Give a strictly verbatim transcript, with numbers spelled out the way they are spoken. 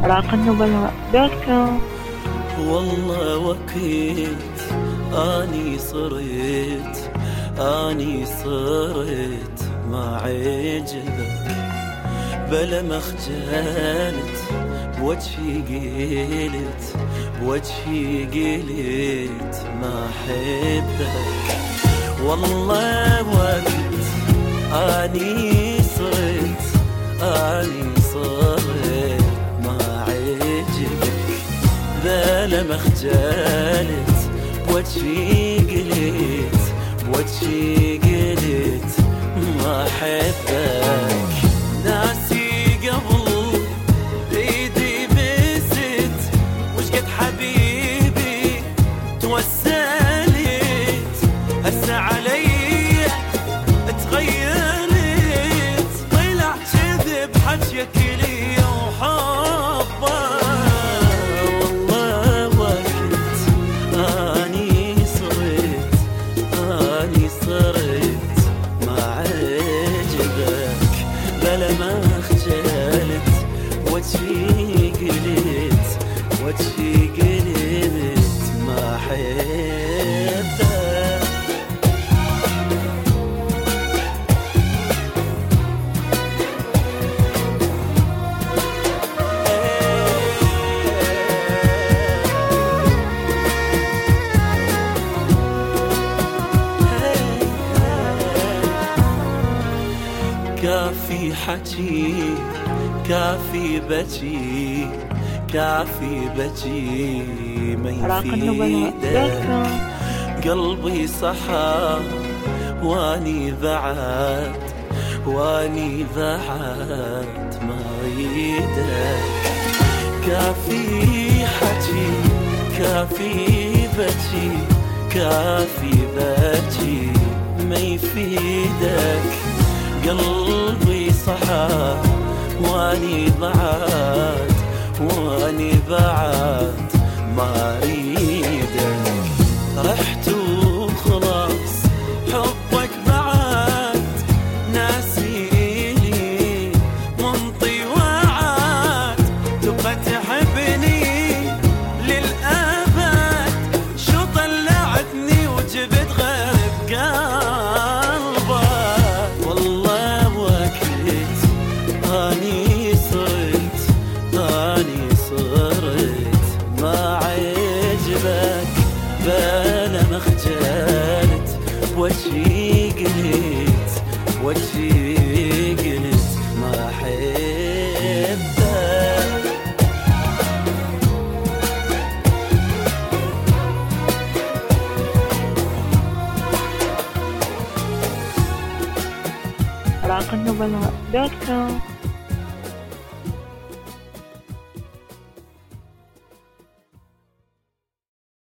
راق النبلاء دوت كوم. والله وكيت اني صريت اني صريت ما عجبك بلا ما خجلت بوجهي قلت بوجهي قلت ما احبك. والله وقت اني صرت اني صرت ما عجبك بلا ما خجلت بوجهي قلت بوجهي قلت ما احبك. ناسي قبل ايدي بست وش قد حبيبي توسلت هسه علي تغيرت طلع كذب حجيك لي وحبه. والله وقت اني صرت اني صرت ما عجبك بلا ما خجلت وجهي قلت وجهي قلت ما احبك. كافي حكي كافي بجي كافي بجي ما يفيدك. قلبي صحى واني بعد واني بعد ما يدك. كافي حكي كافي بجي كافي بجي ما يفيدك. قلبي صحى واني بعد واني بعد ما اريدك. رحت وخلاص حبك بعد ناسيني منطي وعد تبقى تحبني للأبد. شو طلعتني وجبت غير بقلبك. اني صرت اني صرت ما عجبك بلا ما خجلت وجهي قلت وجهي قلت ما احبك. راق النبلاء دوت كوم.